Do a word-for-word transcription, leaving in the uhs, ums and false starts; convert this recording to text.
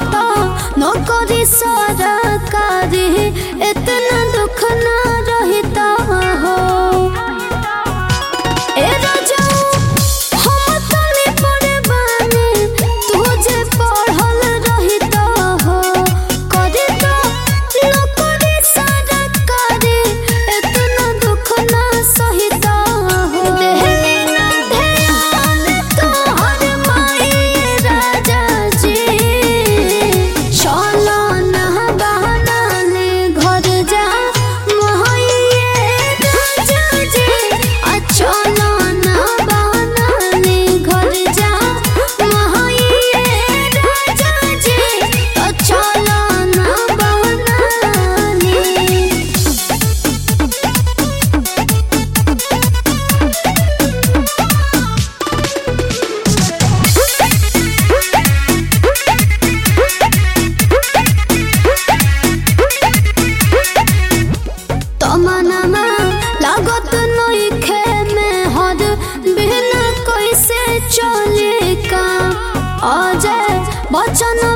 तो नौकरी सरकारी इतना दुख ना रहता हो। ए राजा हम तनी पड़े बानी तुझे पढ़ल रहता हो। करे तो नौकरी सरकारी इतना दुख ना सहता हो। देहली ना ध्यान तोहर माई राजा जी। चलो ना बहाना ले घर जा मोहइये राजा जी। आ चलो ना बहाना ले घर जा मोहइये राजा जी। तो चलो ना बहाना ले। तमन्ना लागत नइखे में हद बिना कैसे चले का। अजय बचन